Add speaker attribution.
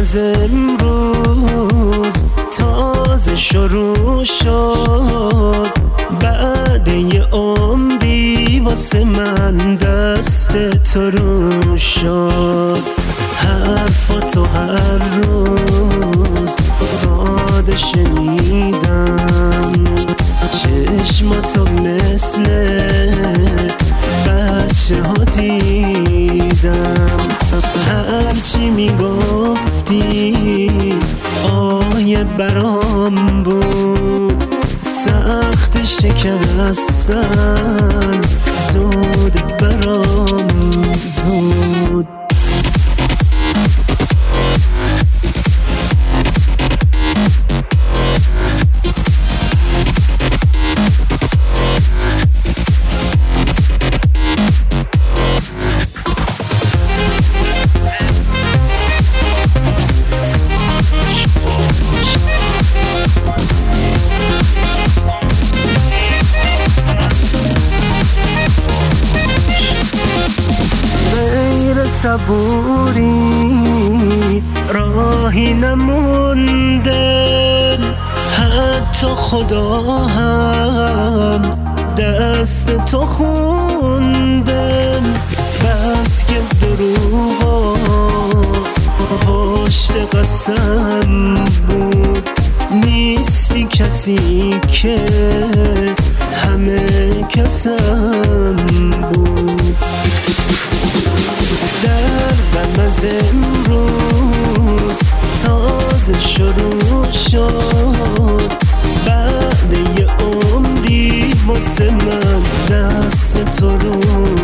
Speaker 1: از امروز تازه شروع شد، بعد یه عمری واسه من دست تو رو شد. حرفاتو هر روز ساده شنیدم، چشماتو مثل بچه ها دیدم. هرچی میگفتی آیه برام بود، سخت شکستن زود برام زود. صبوری راهی نمونده، حتی خدا هم دست تو خونده. بس که دروغا پشت قسم بود، نیستی کسی که همه کسم بود. دردم از امروز تازه شروع شد، بعد یه عمری واسه من دست تو رو